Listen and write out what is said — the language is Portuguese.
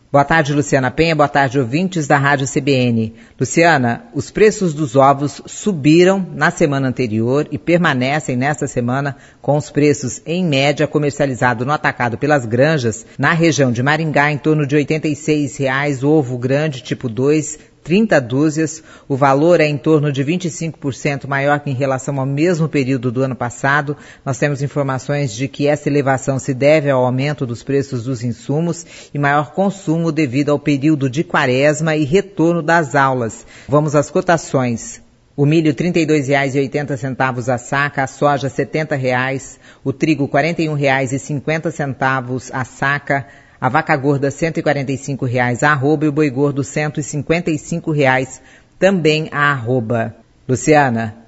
Boa tarde, Luciana Penha. Boa tarde, ouvintes da Rádio CBN. Luciana, os preços dos ovos subiram na semana anterior e permanecem nesta semana com os preços, em média, comercializados no atacado pelas granjas, na região de Maringá, em torno de R$ 86,00, ovo grande tipo 2, 30 dúzias. O valor é em torno de 25% maior que em relação ao mesmo período do ano passado. Nós temos informações de que essa elevação se deve ao aumento dos preços dos insumos e maior consumo devido ao período de quaresma e retorno das aulas. Vamos às cotações. O milho R$ 32,80 a saca, a soja R$ 70,00, o trigo R$ 41,50 a saca, a vaca gorda R$ 145,00 a arroba e o boi gordo R$ 155,00 também a arroba. Luciana.